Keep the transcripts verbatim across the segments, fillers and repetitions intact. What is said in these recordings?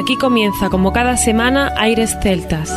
Aquí comienza, como cada semana, Aires Celtas.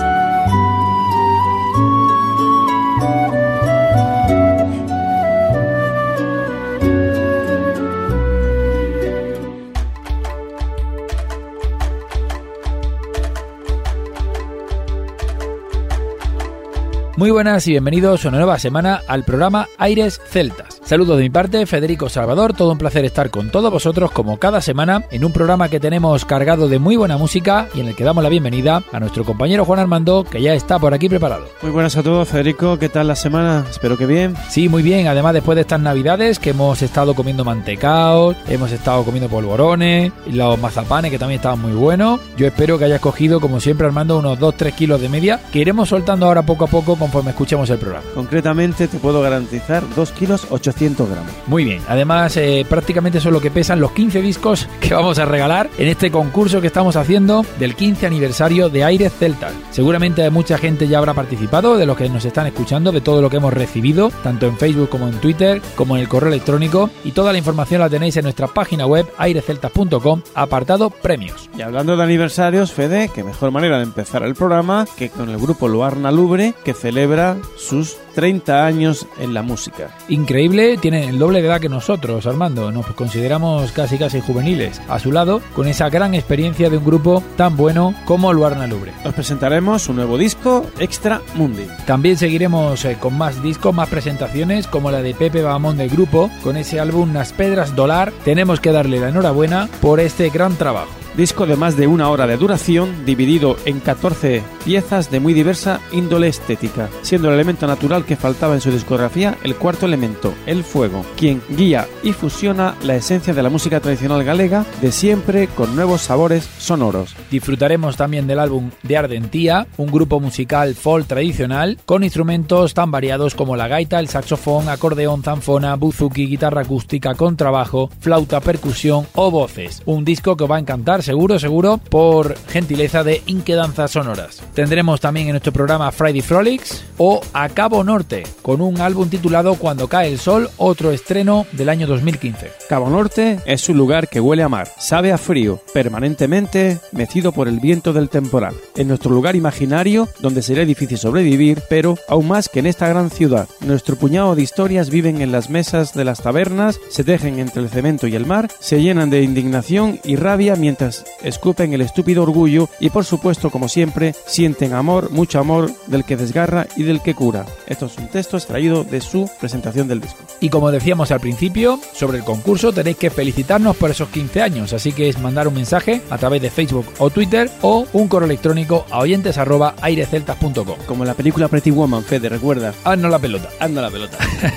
Muy buenas y bienvenidos una nueva semana al programa Aires Celtas. Saludos de mi parte, Federico Salvador, todo un placer estar con todos vosotros como cada semana en un programa que tenemos cargado de muy buena música y en el que damos la bienvenida a nuestro compañero Juan Armando, que ya está por aquí preparado. Muy buenas a todos, Federico, ¿qué tal la semana? Espero que bien. Sí, muy bien, además después de estas navidades que hemos estado comiendo mantecaos, hemos estado comiendo polvorones, y los mazapanes que también estaban muy buenos. Yo espero que hayas cogido, como siempre Armando, unos dos tres kilos de media, que iremos soltando ahora poco a poco conforme escuchemos el programa. Concretamente te puedo garantizar dos kilos ochocientos gramos. Muy bien, además eh, prácticamente son lo que pesan los quince discos que vamos a regalar en este concurso que estamos haciendo del quince aniversario de Aires Celtas. Seguramente mucha gente ya habrá participado, de los que nos están escuchando, de todo lo que hemos recibido, tanto en Facebook como en Twitter, como en el correo electrónico, y toda la información la tenéis en nuestra página web aires celtas punto com, apartado premios. Y hablando de aniversarios, Fede, qué mejor manera de empezar el programa que con el grupo Luarna Lubre, que celebra sus treinta años en la música. Increíble, tienen el doble de edad que nosotros, Armando, nos consideramos casi casi juveniles a su lado, con esa gran experiencia de un grupo tan bueno como Luarna Lubre. Os presentaremos un nuevo disco, Extra Mundi. También seguiremos eh, con más discos, más presentaciones, como la de Pepe Bahamón del grupo, con ese álbum Nas Pedras Dolar. Tenemos que darle la enhorabuena por este gran trabajo. Disco de más de una hora de duración, dividido en catorce piezas de muy diversa índole estética, siendo el elemento natural que faltaba en su discografía el cuarto elemento, el fuego, quien guía y fusiona la esencia de la música tradicional galega de siempre con nuevos sabores sonoros. Disfrutaremos también del álbum de Ardentía, un grupo musical folk tradicional con instrumentos tan variados como la gaita, el saxofón, acordeón, zanfona, buzuki, guitarra acústica, contrabajo, flauta, percusión o voces. Un disco que os va a encantar seguro, seguro, por gentileza de Inquedanzas Sonoras. Tendremos también en nuestro programa Friday Frolics o A Cabo Norte, con un álbum titulado Cuando cae el sol, otro estreno del año dos mil quince. Cabo Norte es un lugar que huele a mar, sabe a frío, permanentemente mecido por el viento del temporal. En nuestro lugar imaginario, donde sería difícil sobrevivir, pero aún más que en esta gran ciudad, nuestro puñado de historias viven en las mesas de las tabernas, se tejen entre el cemento y el mar, se llenan de indignación y rabia mientras escupen el estúpido orgullo y por supuesto, como siempre, sienten amor, mucho amor, del que desgarra y del que cura. Esto es un texto extraído de su presentación del disco. Y como decíamos al principio, sobre el concurso tenéis que felicitarnos por esos quince años, así que es mandar un mensaje a través de Facebook o Twitter o un correo electrónico a oyentes arroba aires celtas punto com. Como la película Pretty Woman, Fede, recuerda. Haznos la pelota. Anda la pelota.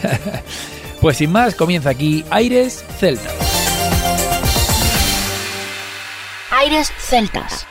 Pues sin más, comienza aquí Aires Celtas. Aires Celtas.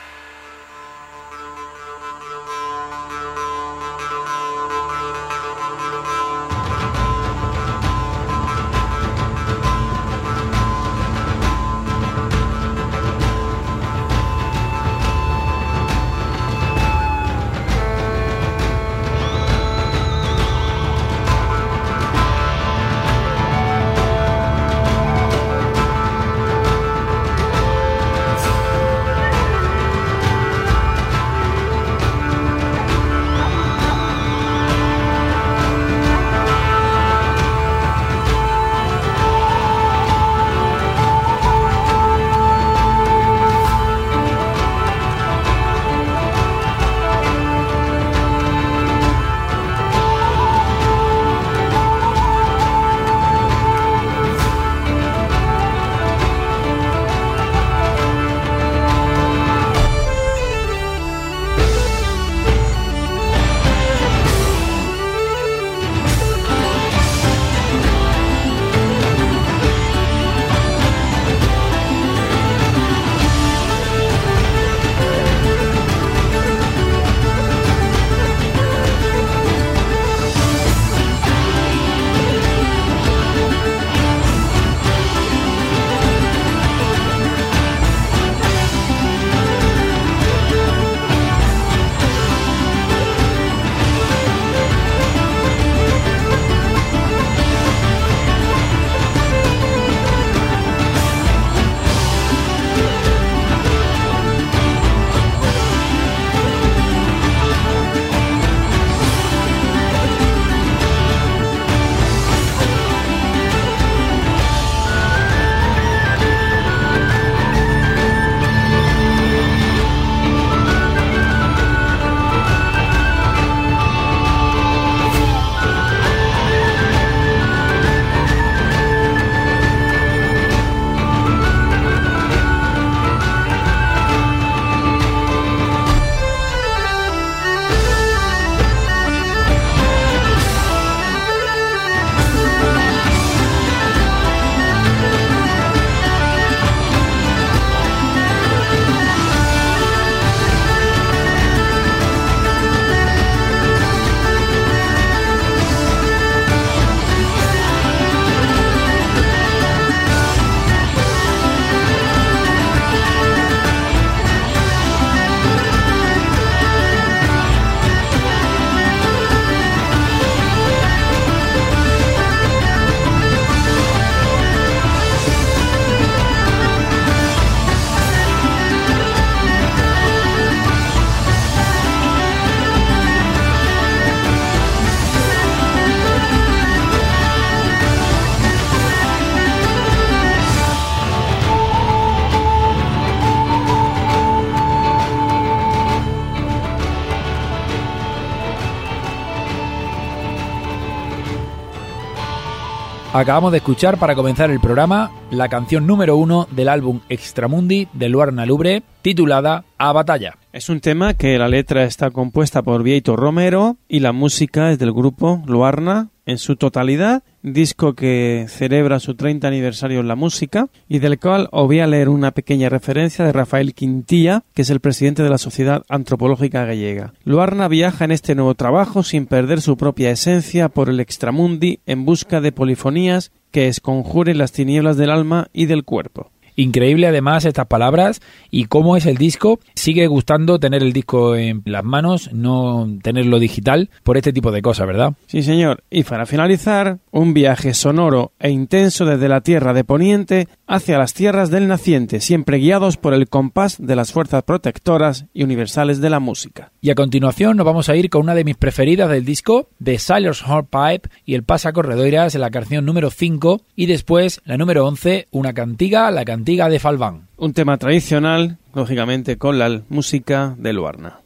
Acabamos de escuchar para comenzar el programa la canción número uno del álbum Extramundi de Luarna Lubre, titulada A Batalla. Es un tema que la letra está compuesta por Bieito Romero y la música es del grupo Luarna en su totalidad, disco que celebra su treinta aniversario en la música y del cual os voy a leer una pequeña referencia de Rafael Quintilla, que es el presidente de la Sociedad Antropológica Gallega. Luarna viaja en este nuevo trabajo sin perder su propia esencia por el extramundi en busca de polifonías que esconjuren las tinieblas del alma y del cuerpo. Increíble además estas palabras y cómo es el disco. Sigue gustando tener el disco en las manos, no tenerlo digital, por este tipo de cosas, ¿verdad? Sí, señor. Y para finalizar, un viaje sonoro e intenso desde la tierra de Poniente hacia las tierras del naciente, siempre guiados por el compás de las fuerzas protectoras y universales de la música. Y a continuación nos vamos a ir con una de mis preferidas del disco, The Sailor's Hornpipe y el Pasacorredoiras en la canción número cinco y después la número once, una cantiga, la cantiga Cantiga de Falván. Un tema tradicional, lógicamente con la música de Luarna.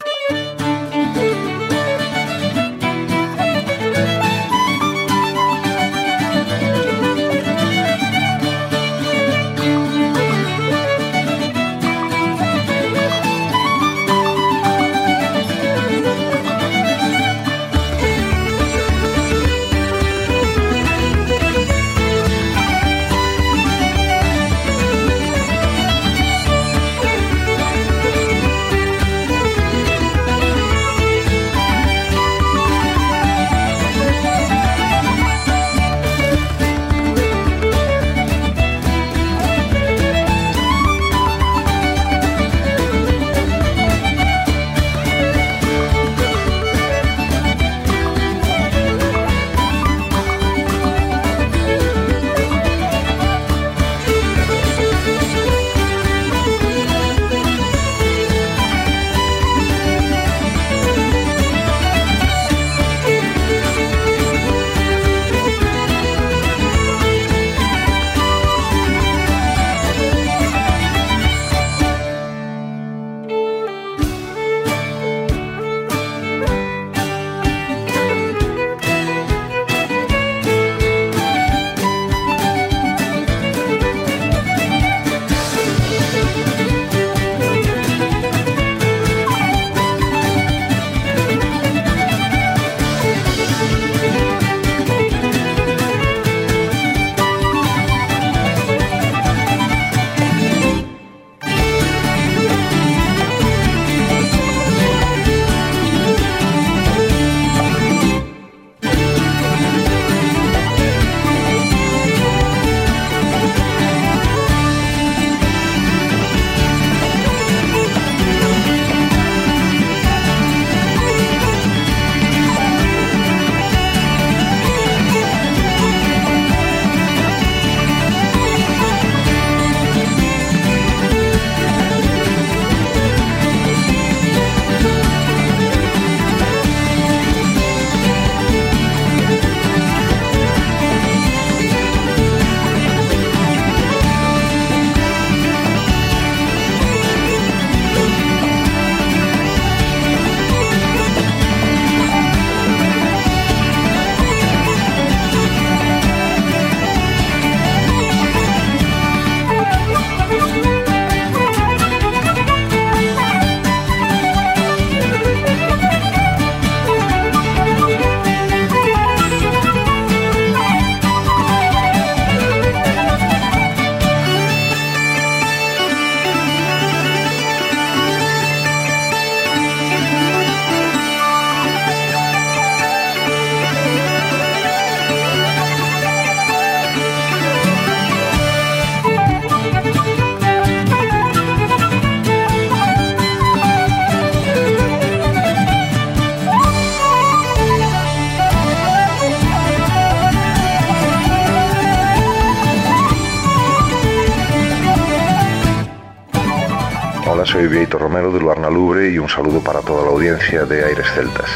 Hola, soy Bieito Romero de Luarna Lubre y un saludo para toda la audiencia de Aires Celtas.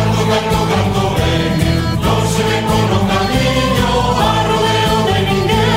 No se me corre un camino a rodeo de ninguém.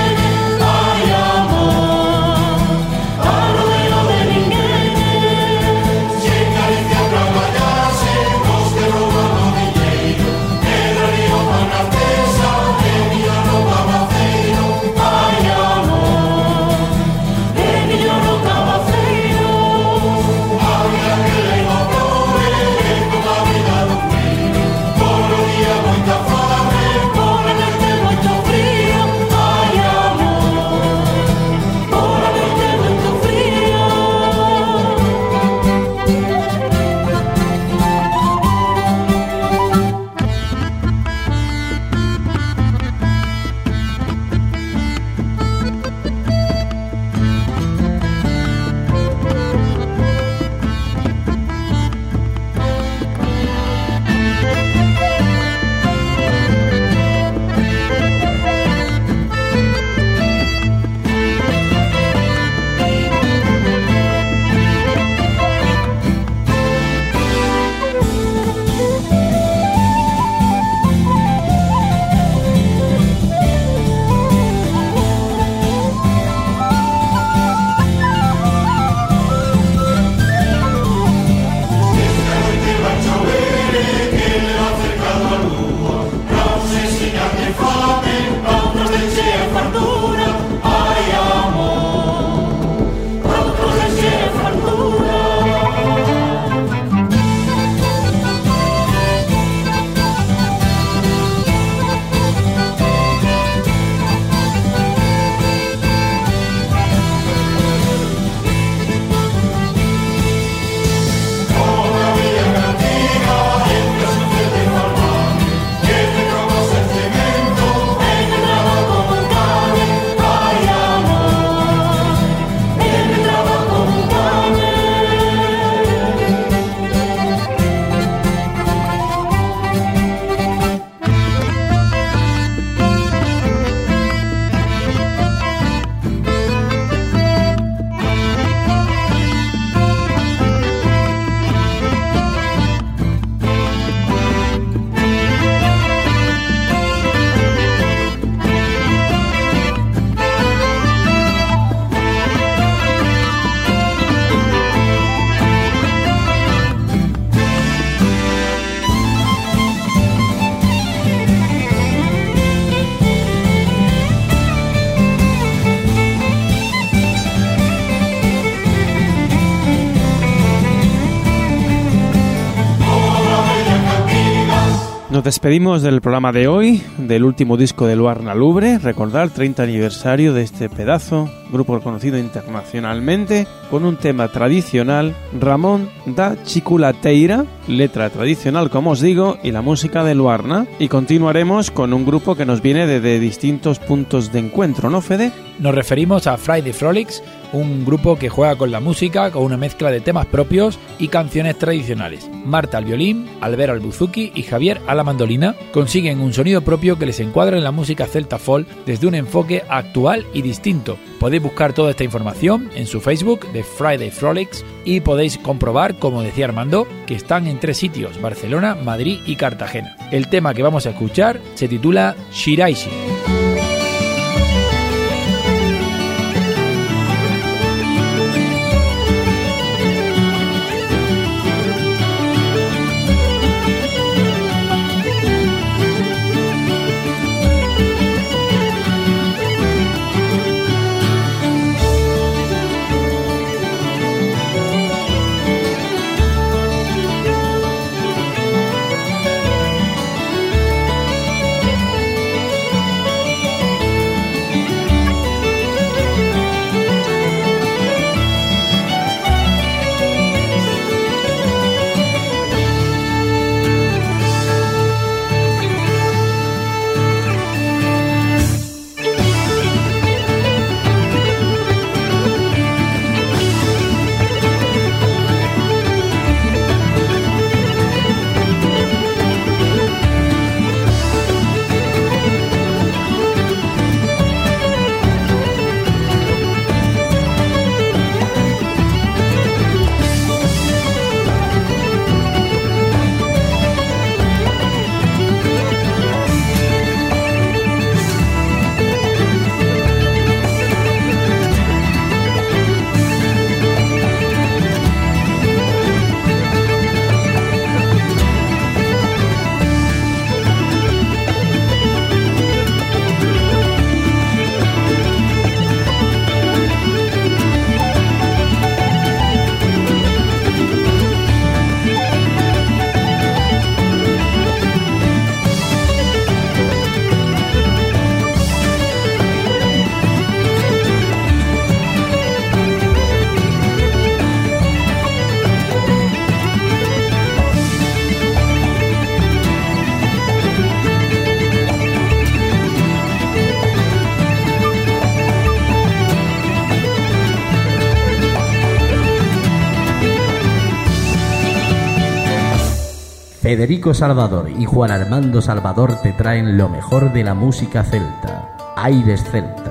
despedimos del programa de hoy, del último disco de Luarna Lubre, recordar treinta aniversario de este pedazo, grupo conocido internacionalmente, con un tema tradicional, Ramón da Chiculateira, letra tradicional como os digo, y la música de Luarna, y continuaremos con un grupo que nos viene desde distintos puntos de encuentro, ¿no, Fede? Nos referimos a Friday Frolics, un grupo que juega con la música con una mezcla de temas propios y canciones tradicionales. Marta al violín, Albert al buzuki y Javier a la mandolina consiguen un sonido propio que les encuadra en la música celta folk desde un enfoque actual y distinto. Podéis buscar toda esta información en su Facebook de Friday Frolics y podéis comprobar, como decía Armando, que están en tres sitios: Barcelona, Madrid y Cartagena. El tema que vamos a escuchar se titula Shiraishi. Federico Salvador y Juan Armando Salvador te traen lo mejor de la música celta. Aires Celtas.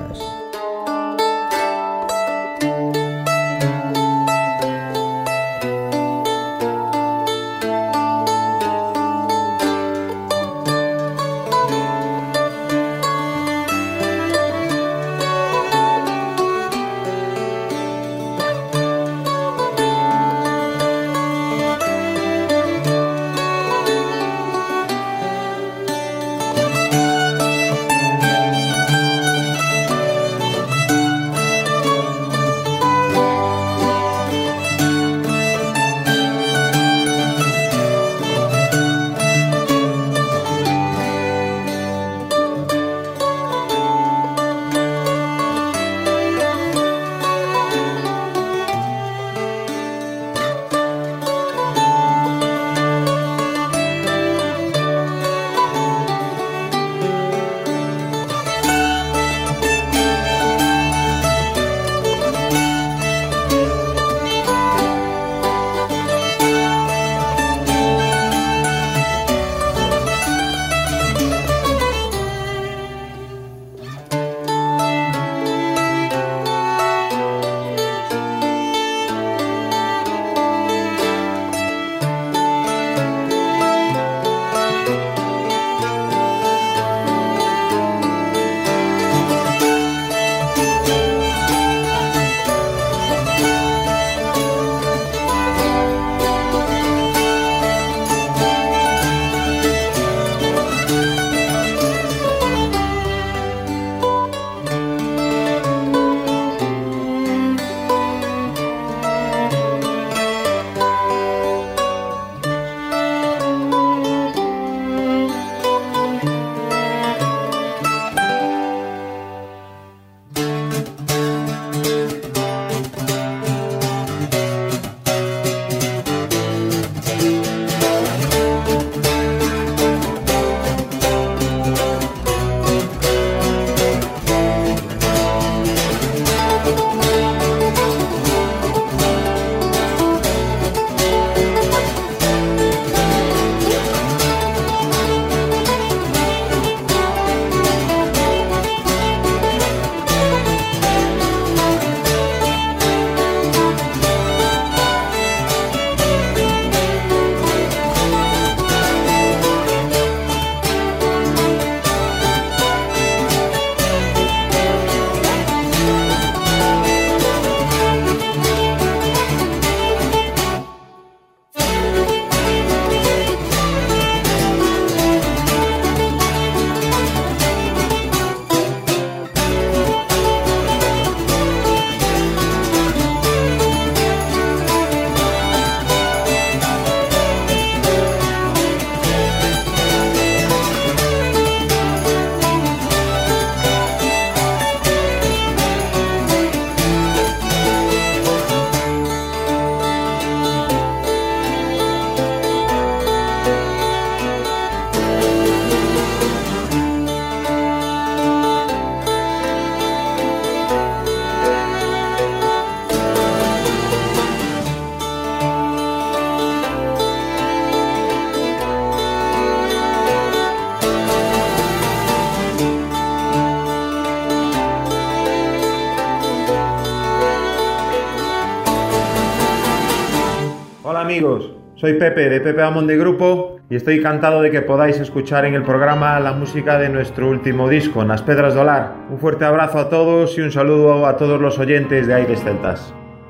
amigos? Soy Pepe de Pepe Bahamonde Grupo y estoy encantado de que podáis escuchar en el programa la música de nuestro último disco, Nas Pedras do Lar. Un fuerte abrazo a todos y un saludo a todos los oyentes de Aires Celtas.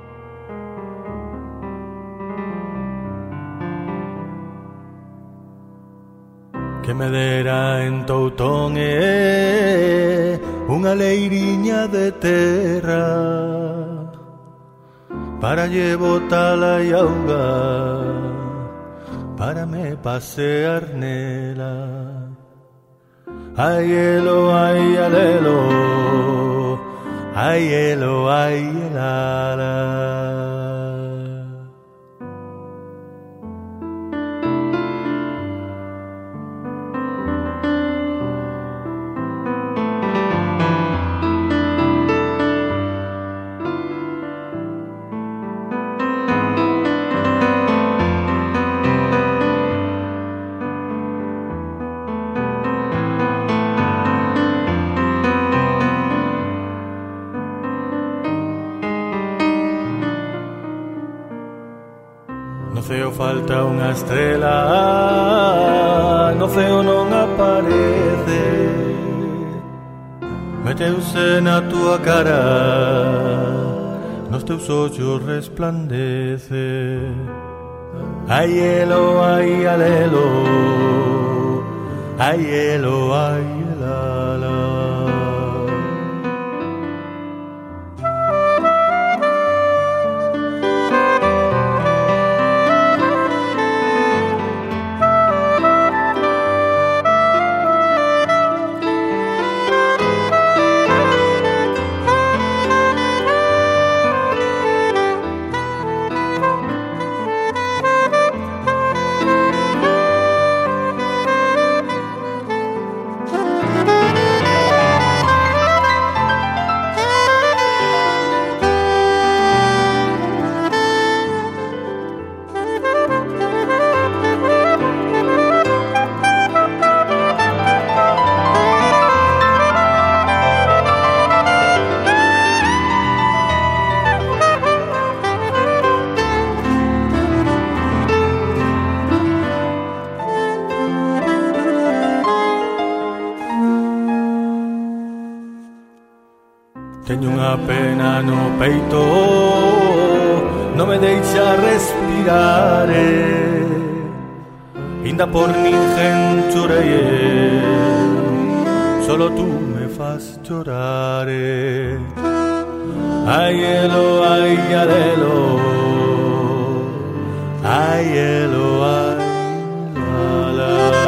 Que me dera en Toutón eh, unha leiriña de terra para lle botala e auga para me pasear nela. Ay elo, ay alelo, ay elo, ay elala. Falta unha estrela, no ceo non aparece. Meteuse na túa cara, nos teus ollos resplandece. Ai elo, ai alelo, ai elo, ai elala. Teño unha pena no peito, non me deixa respirar, inda por ninguén chorei, solo tú me fas chorar. Ai elo, ai alelo, ai elo, ai la la.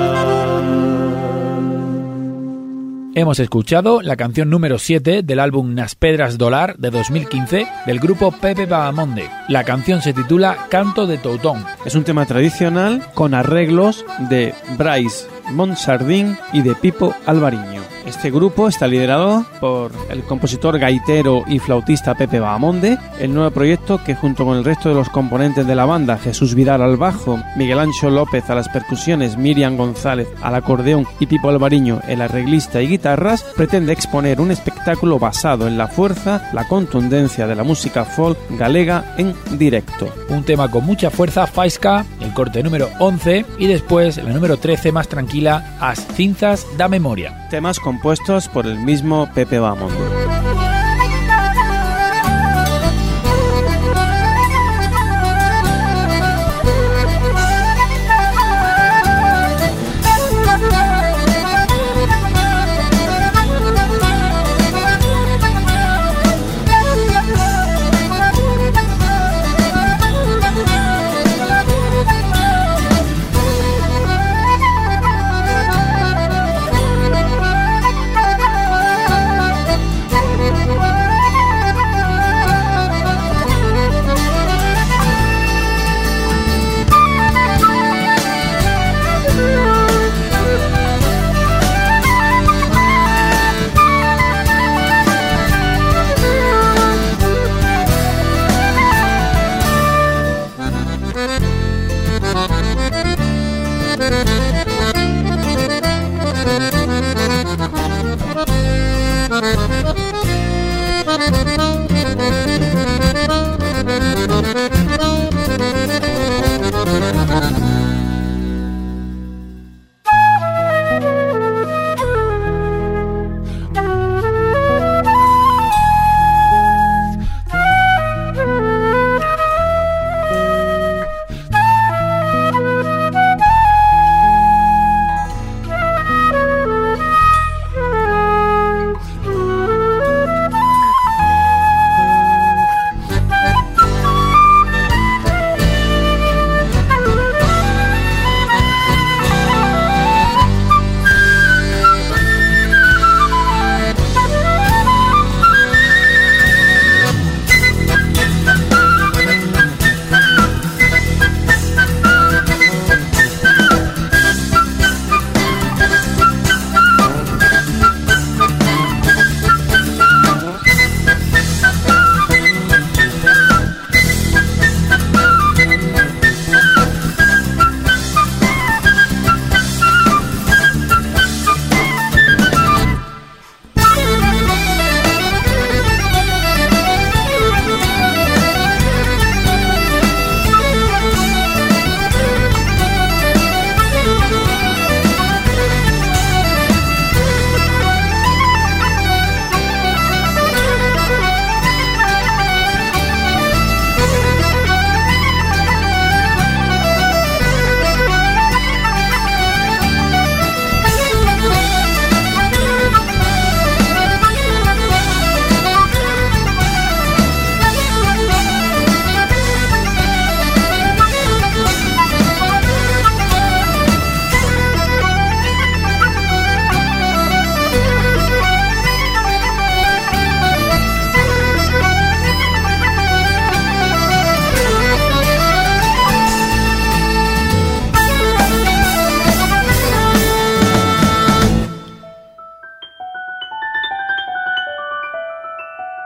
Hemos escuchado la canción número siete del álbum Nas Pedras do Lar de dos mil quince del grupo Pepe Bahamonde. La canción se titula Canto de Toutón. Es un tema tradicional con arreglos de Brais Monsardín y de Pipo Alvariño. Este grupo está liderado por el compositor gaitero y flautista Pepe Bahamonde, el nuevo proyecto que junto con el resto de los componentes de la banda, Jesús Vidal al bajo, Miguel Ancho López a las percusiones, Miriam González al acordeón y Pipo Alvariño el arreglista y guitarras, pretende exponer un espectáculo basado en la fuerza, la contundencia de la música folk galega en directo. Un tema con mucha fuerza, Faisca, el corte número once, y después la número trece más tranquila, As Cinzas da Memoria. Temas compuestos por el mismo Pepe Bahamonde.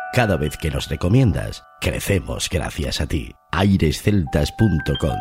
Cada vez que nos recomiendas, crecemos gracias a ti. aires celtas punto com.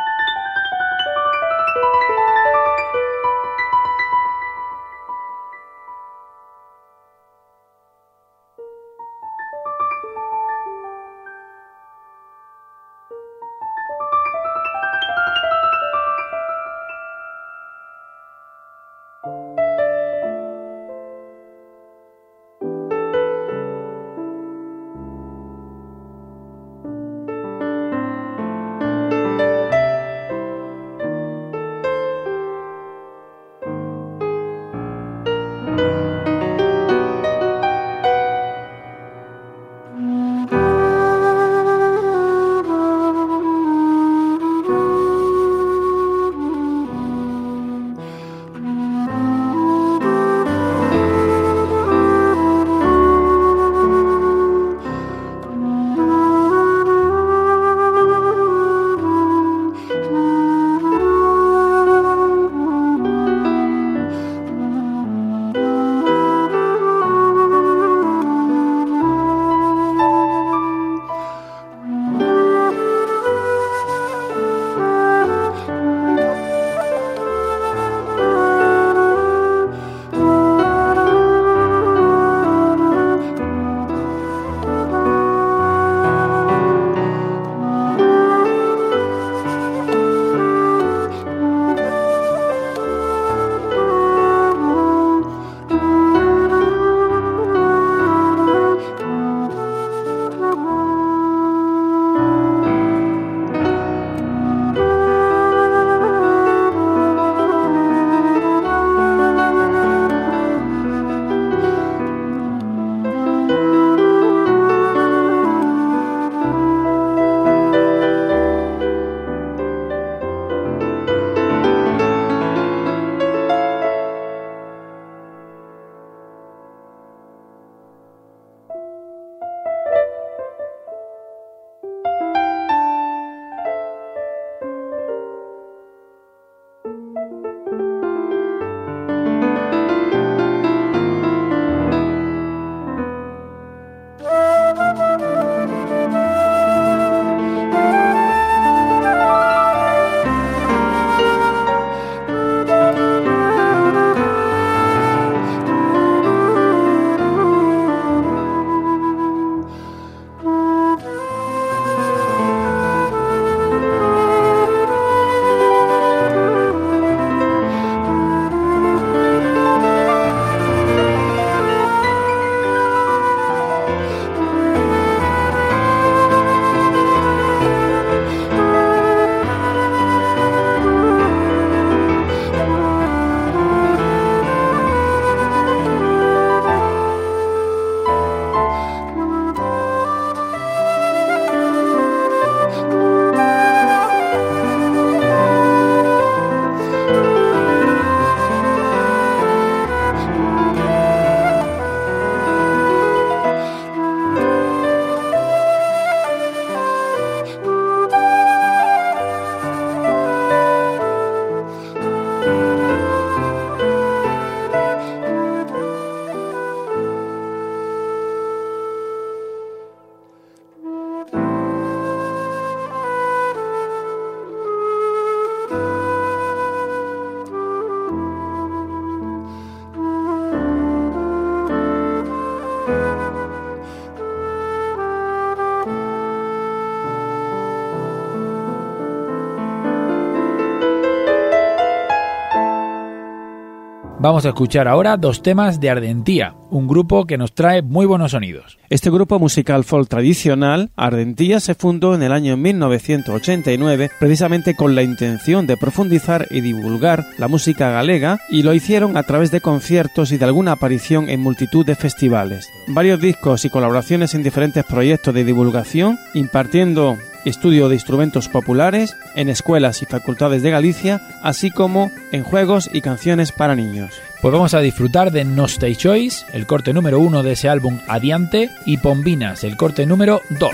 Vamos a escuchar ahora dos temas de Ardentía, un grupo que nos trae muy buenos sonidos. Este grupo musical folk tradicional, Ardentía, se fundó en el año mil novecientos ochenta y nueve precisamente con la intención de profundizar y divulgar la música galega, y lo hicieron a través de conciertos y de alguna aparición en multitud de festivales. Varios discos y colaboraciones en diferentes proyectos de divulgación, impartiendo estudio de instrumentos populares en escuelas y facultades de Galicia, así como en juegos y canciones para niños. Pues vamos a disfrutar de Nostay Choice, el corte número uno de ese álbum Adiante, y Pombinas, el corte número dos.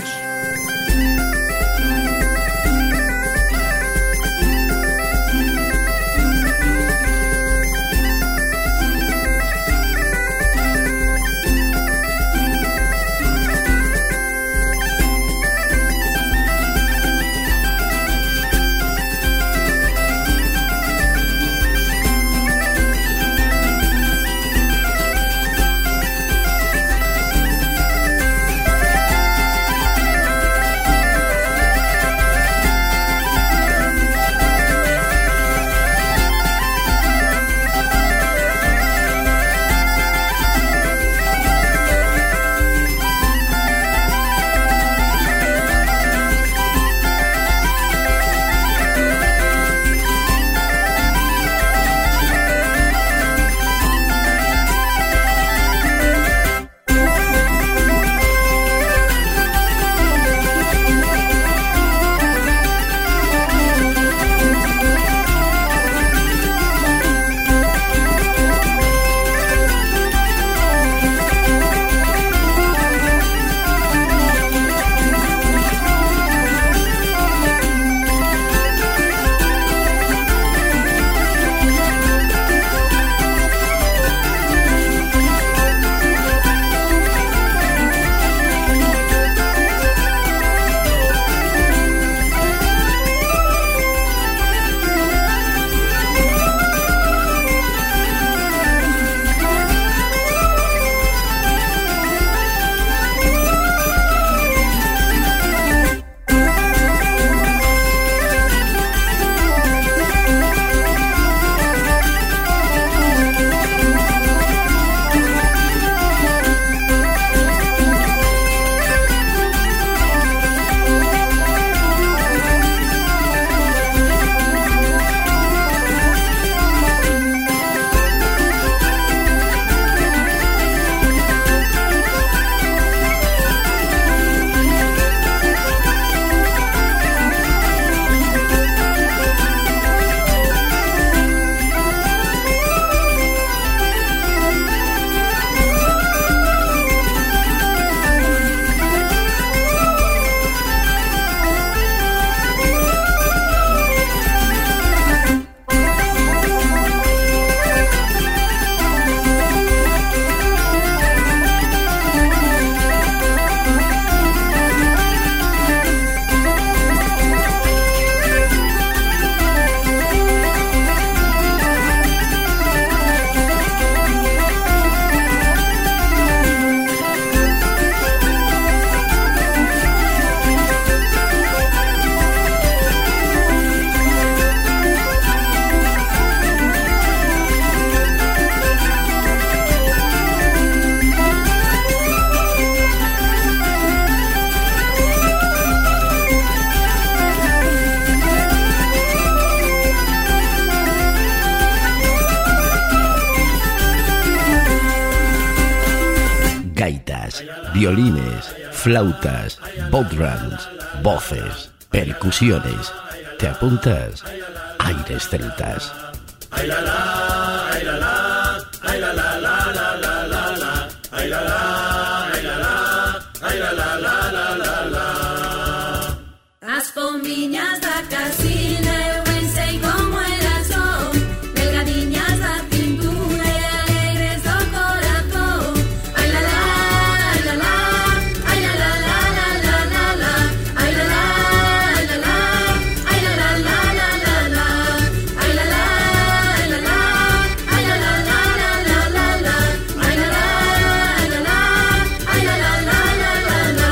trompetas, violines, flautas, bodhrans, voces, percusiones. ¿Te apuntas? Aires celtas. Ay la la, ay la la, ay la la la la la la la, ay la la, ay la la, ay la la la la la la. As pomiñas da casina eu ben sei como elas son, delgadiñas da cintura e alegres do corazón. Ai la la, ai la la, ai la la la la la la la, ai la la, ai la la, ai la la la la la la, ai la la, ai la la, ai la la la la la la la, ai la la, ai la la, ai la la la la la la.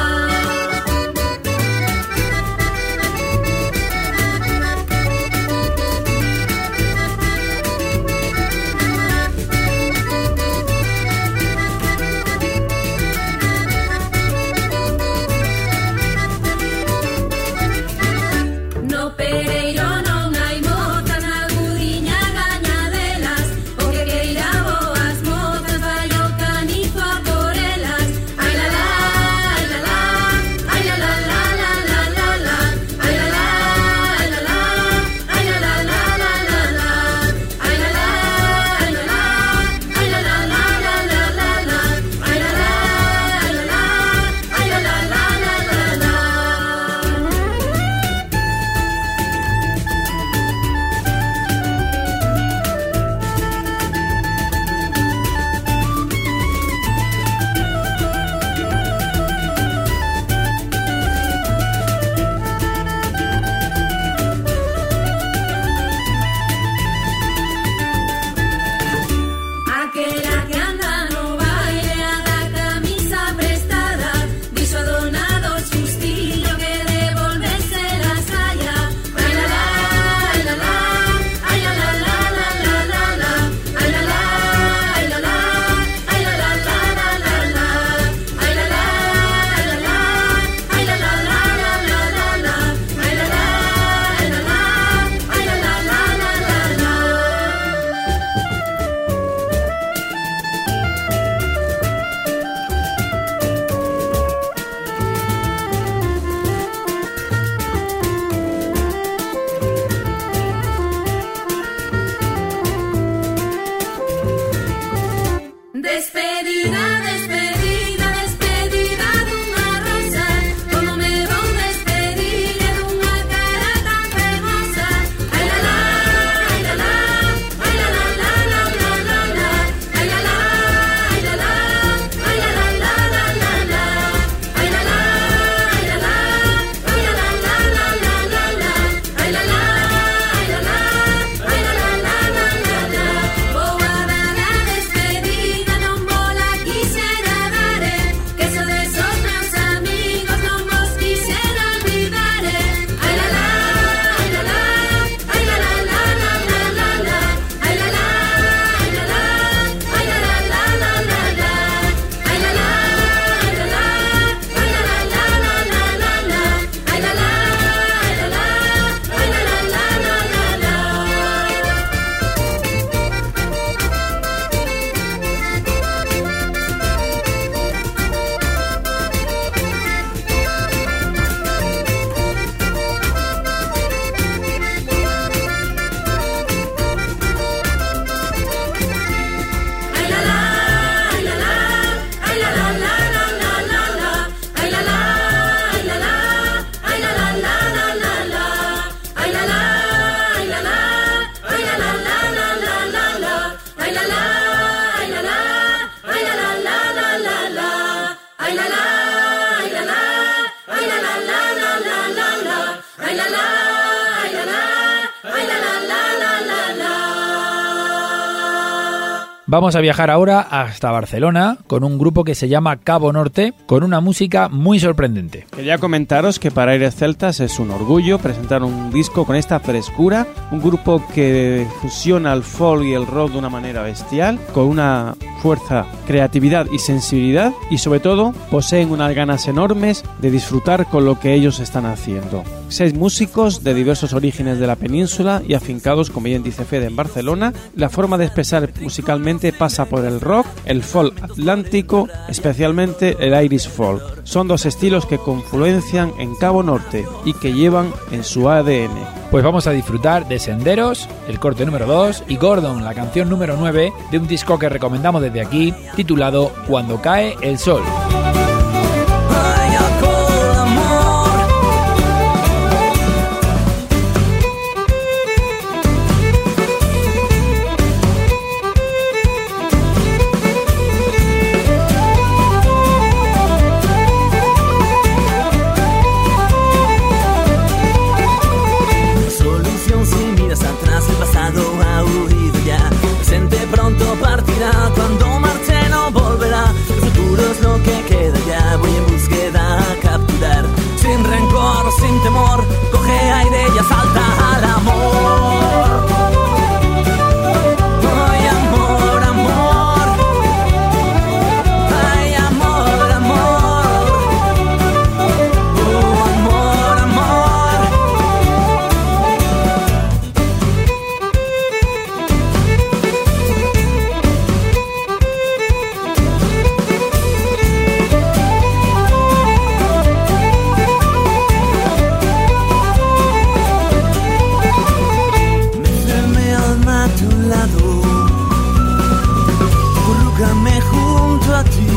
No Pereiro non hai mozas, na Gudiña gañadelas, o que queira boas mozas, vai o canizo a por elas. Ai la la, ai la la, ai la la la la la la la, ai la la, ai la la, ai la la la la la la, ai la la, ai la la, ai la la la la la la la, ai la la, ai la la, ai la la la la la la. Aquela que anda no baile a da camisa prestada, dixo a dona do xustillo que devolvese la saya. Ai la la, ai la la, ai la la la la la la la, ai la la, ai la la, ai la la la la la la, ai la la, ai la la, ai la la la la la la la, ai la la, ai la la, ai la la la la la la. Despedida, despedida, despedida dunha rosa, como me vou despedir e dunha cara tan fermosa. Ai la la, ai la la, ai la la la la la la la, ai la la, ai la la, ai la la la la la la, ai la la, ai la la, ai la la la la la la la, ai la la, ai la la, ai la la la la la la. Vou a dar a despedida, non vou la quixera dare, que so desos meus amigos, non vos quixera olvidare. Ai la la, ai la la, ai la la la la la la la, ai la la, ai la la, ai la la la la la la, ai la la, ai la la, ai la la la la la la la, ai la la, ai la la, ai la la la la la la. Ai la la, ai la la, ai la la la la la la la, ai la la, ai la la, ai la la la la la la, ai la la, ai la la, ai la la la la la la la, ai la la, ai la la, ai la la la la la la, ai la la, ai la la, ai la la la la la la la, ai la la, ai la la, ai la la la la la la. Vamos a viajar ahora hasta Barcelona con un grupo que se llama Cabo Norte, con una música muy sorprendente. Quería comentaros que para Aires Celtas es un orgullo presentar un disco con esta frescura, un grupo que fusiona el folk y el rock de una manera bestial, con una fuerza, creatividad y sensibilidad, y sobre todo poseen unas ganas enormes de disfrutar con lo que ellos están haciendo. Seis músicos de diversos orígenes de la península y afincados, como bien dice Fede, en Barcelona. La forma de expresar musicalmente este pasa por el rock, el folk atlántico, especialmente el Irish folk. Son dos estilos que confluencian en Cabo Norte y que llevan en su A D N. Pues vamos a disfrutar de Senderos, el corte número dos, y Gordon, la canción número nueve, de un disco que recomendamos desde aquí, titulado Cuando cae el sol. Cuando marche no volverá, el futuro es lo que queda ya. Voy en búsqueda a capturar, sin rencor, sin temor, coge aire y asalta al amor. Ay, amor, amor. Ay, amor, amor. Oh, amor, amor. Acurrúcame junto a ti,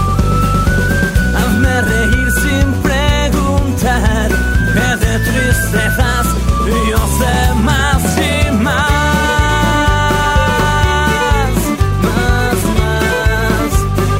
hazme reír sin preguntar, que de tristezas yo sé más y más, más, más.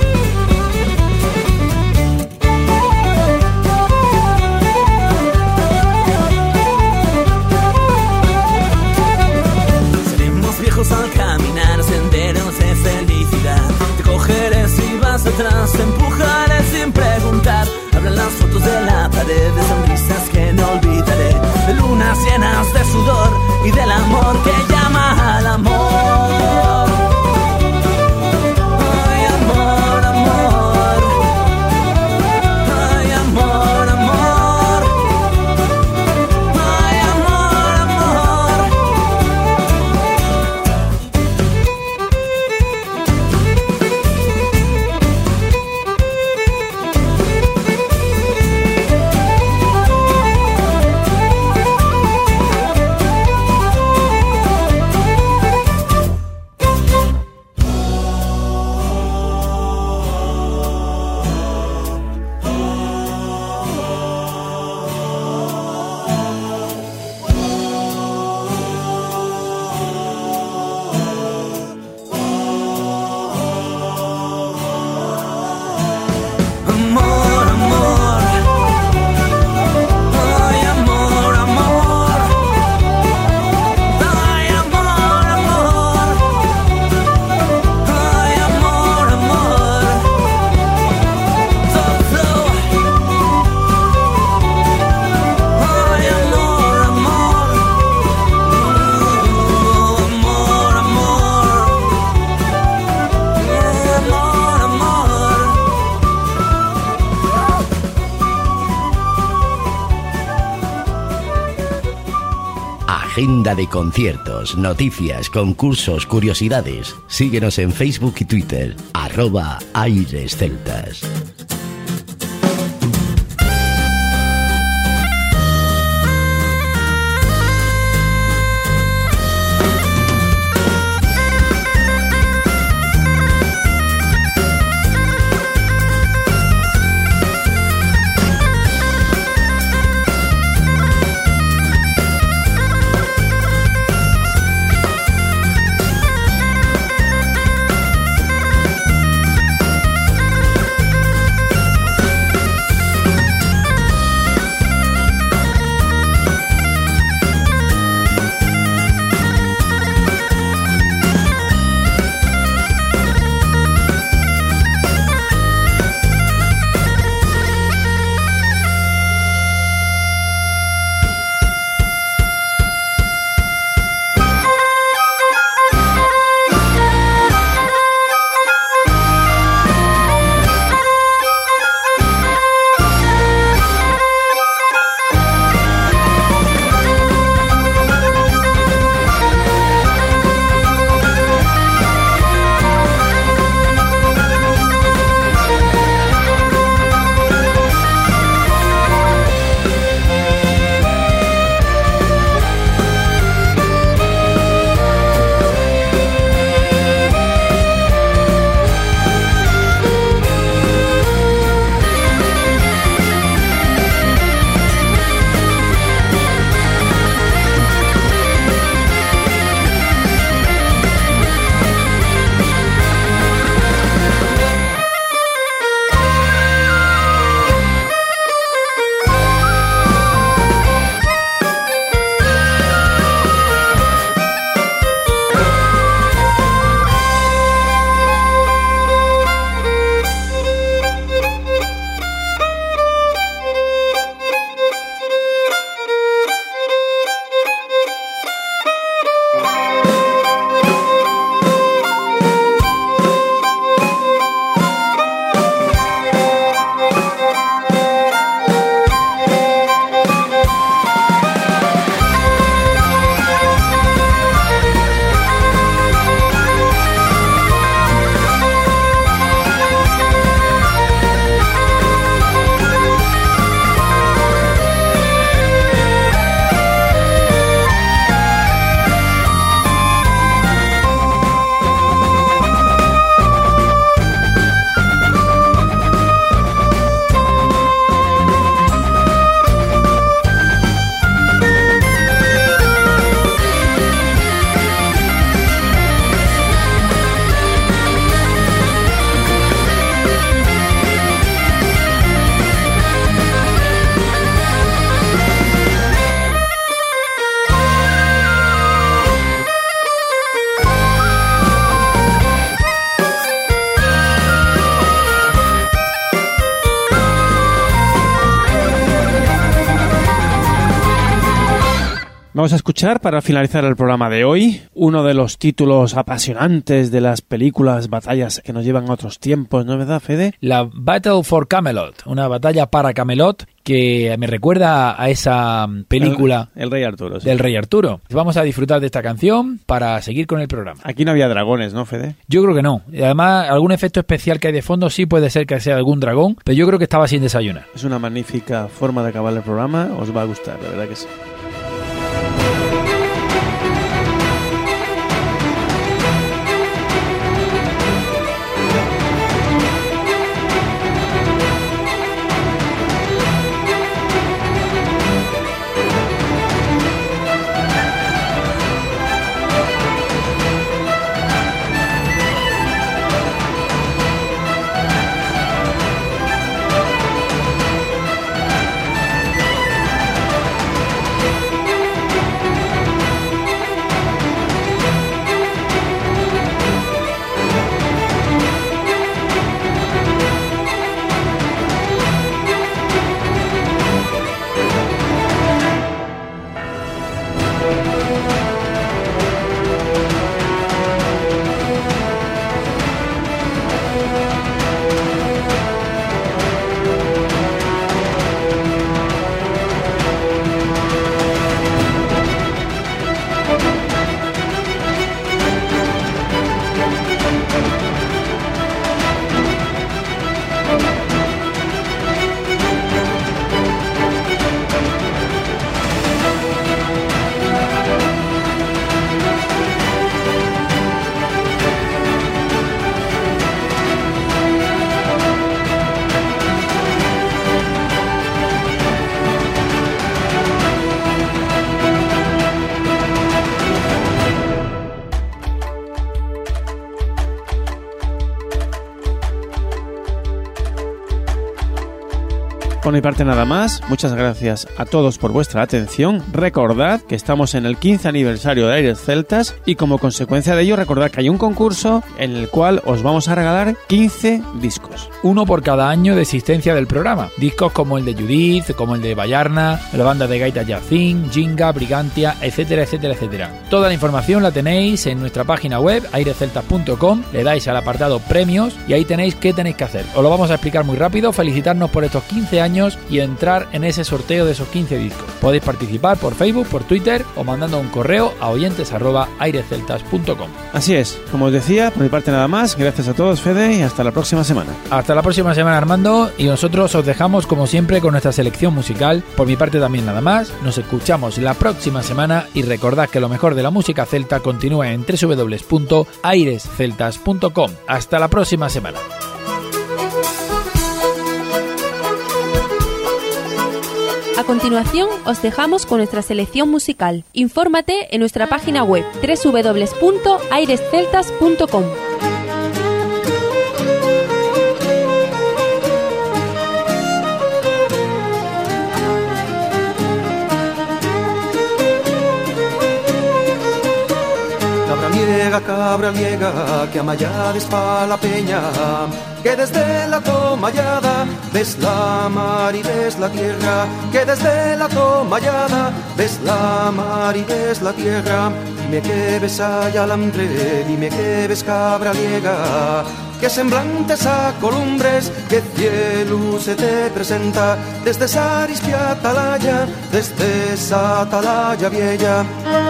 Seremos viejos al caminar senderos de felicidad. Te cogeré si vas atrás, te empujaré sin preguntar. Abran las fotos de la pared, de sonrisas que no olvidaré, de lunas llenas de sudor y del amor que llama al amor. Ay, amor, amor. Ay, amor, amor. Ay, amor, amor. Agenda de conciertos, noticias, concursos, curiosidades. Síguenos en Facebook y Twitter, arroba Aires Celtas. Vamos a escuchar, para finalizar el programa de hoy, uno de los títulos apasionantes de las películas, batallas que nos llevan a otros tiempos, ¿no es verdad, Fede? La Battle for Camelot, una batalla para Camelot, que me recuerda a esa película El, el Rey Arturo, sí. del Rey Arturo. Vamos a disfrutar de esta canción para seguir con el programa. Aquí no había dragones, ¿no, Fede? Yo creo que no. Y además, algún efecto especial que hay de fondo sí puede ser que sea algún dragón, pero yo creo que estaba sin desayunar. Es una magnífica forma de acabar el programa, os va a gustar, la verdad que sí. Por mi parte nada más, muchas gracias a todos por vuestra atención. Recordad que estamos en el quince aniversario de Aires Celtas y como consecuencia de ello recordad que hay un concurso en el cual os vamos a regalar quince discos. Uno por cada año de existencia del programa. Discos como el de Judith, como el de Bayarna, la banda de Gaita Yacín, Jinga, Brigantia, etcétera, etcétera, etcétera. Toda la información la tenéis en nuestra página web, aires celtas punto com, le dais al apartado premios y ahí tenéis qué tenéis que hacer. Os lo vamos a explicar muy rápido, felicitarnos por estos quince años y entrar en ese sorteo de esos quince discos. Podéis participar por Facebook, por Twitter o mandando un correo a oyentes arroba aires celtas punto com. Así es, como os decía, por mi parte nada más, gracias a todos, Fede, y hasta la próxima semana. Hasta la próxima semana, Armando, y nosotros os dejamos como siempre con nuestra selección musical. Por mi parte también nada más, nos escuchamos la próxima semana y recordad que lo mejor de la música celta continúa en doble u doble u doble u punto aires celtas punto com. Hasta la próxima semana. A continuación, os dejamos con nuestra selección musical. Infórmate en nuestra página web doble u doble u doble u punto aires celtas punto com. Cabra liega, cabra liega, que amayades pa' la peña, que desde la tomallada ves la mar y ves la tierra, que desde la tomallada ves la mar y ves la tierra. Dime que ves allá alambre, dime que ves cabra liega, que semblantes a columbres, que cielo se te presenta desde esa rispia atalaya, desde esa atalaya vieja.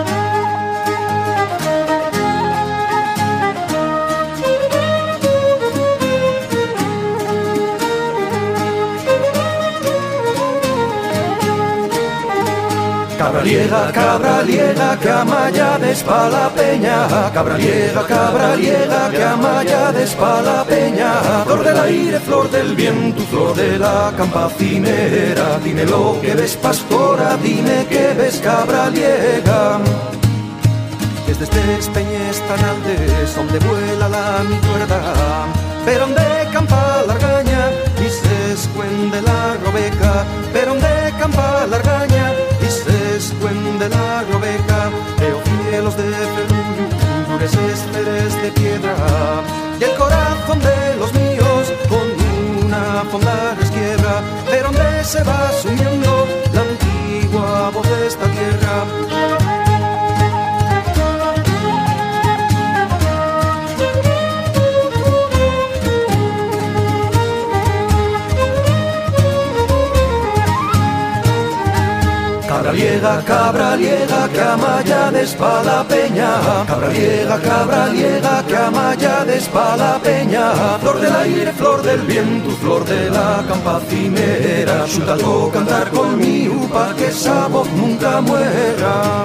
Cabra liega, cabra liega, que amayades pa' la peña. Cabra liega, cabra liega, que amayades pa' la peña. Flor del aire, flor del viento, flor de la campacinera. Dime lo que ves, pastora, dime que ves, cabra liega. Desde estes peñes tan altes, donde vuela la mi cuerda, pero donde campa la argaña, y se escuende la robeca, pero donde campa la argaña, y se escuende la robeca. Veo cielos de ferrures, esteres de piedra, y el corazón de los míos con una fonda resquiebra, pero donde se va sumiendo la antigua voz de esta tierra. Cabraliega, cabraliega, que amallades pa la peña. Cabraliega, cabraliega, que amallades pa la peña. Flor del aire, flor del viento, flor de la campa cimera. Xuntalgo cantar conmigo pa que esa voz nunca muera.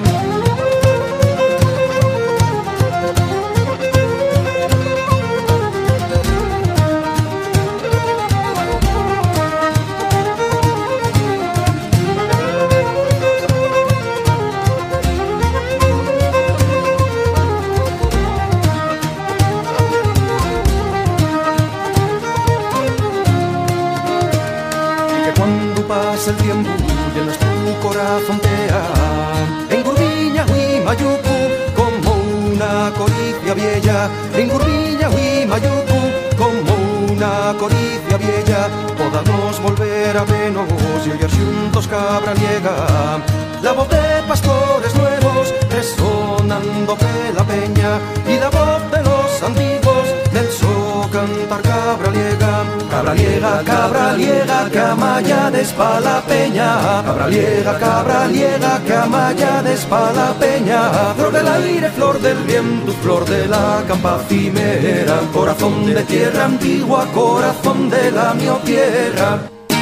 El tiempo y en nuestro corazón tea en Gurbiña y Mayucu como una coricia vieja, en Gurbiña y Mayucu como una coricia vieja, podamos volver a vernos y oír juntos cabraliega, la voz de pastores nuevos resonando de la peña y la voz de los antiguos del so cantar cabraliega. Cabraliega, cabraliega, que amallades pa la peña. Cabraliega, cabraliega, que amallades pa la peña. Flor del aire, flor del viento, flor de la campa cimera. Corazón de tierra antigua, corazón de la mi tierra.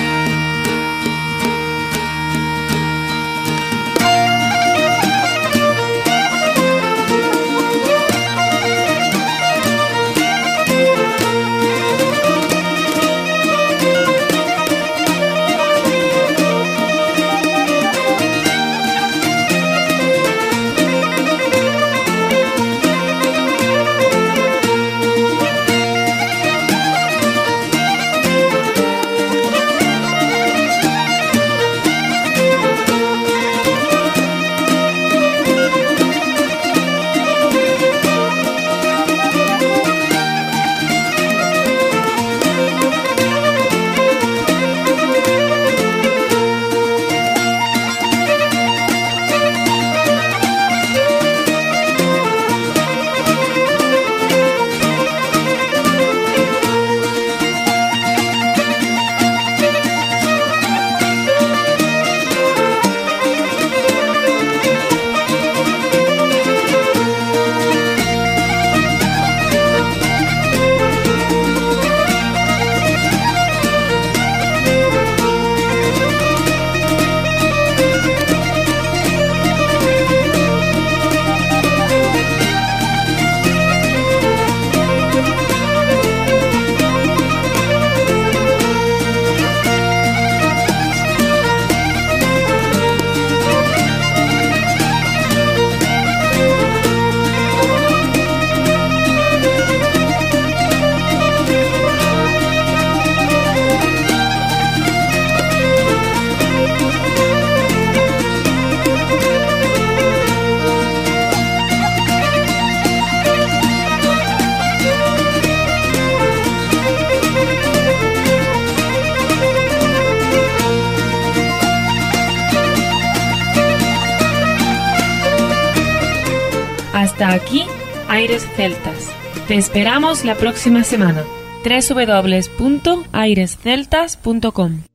Hasta aquí, Aires Celtas. Te esperamos la próxima semana. doble u doble u doble u punto aires celtas punto com